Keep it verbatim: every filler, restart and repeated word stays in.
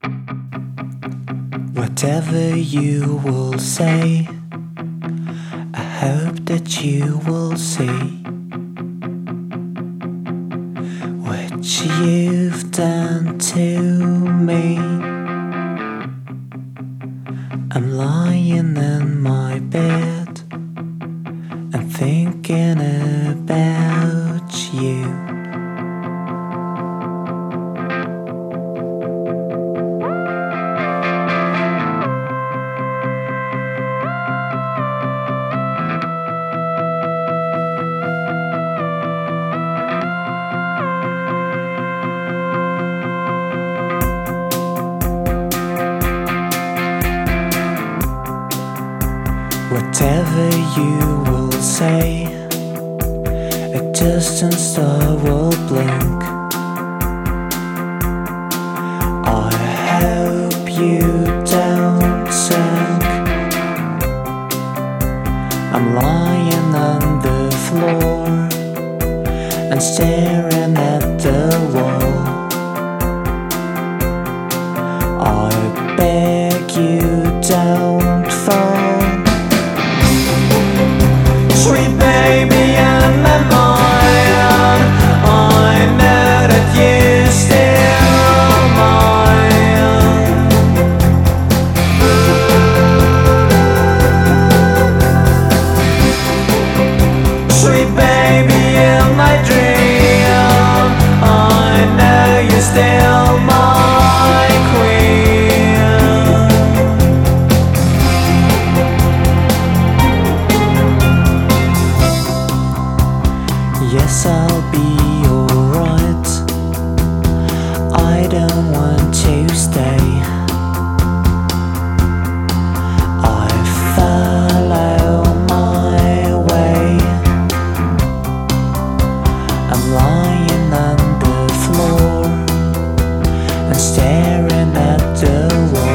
Whatever you will say, I hope that you will see what you've done to me. I'm lying in my bed and thinking about you. Whatever you will say, a distant star will blink. I hope you don't sink. I'm lying on the floor and staring at the wall. I beg you don't fall. Sweet baby, in my mind, I know that you're still mine. Sweet baby, in my dream, I know you're still my queen. Yes, I'll be alright. I don't want to stay. I follow my way. I'm lying on the floor and staring at the wall.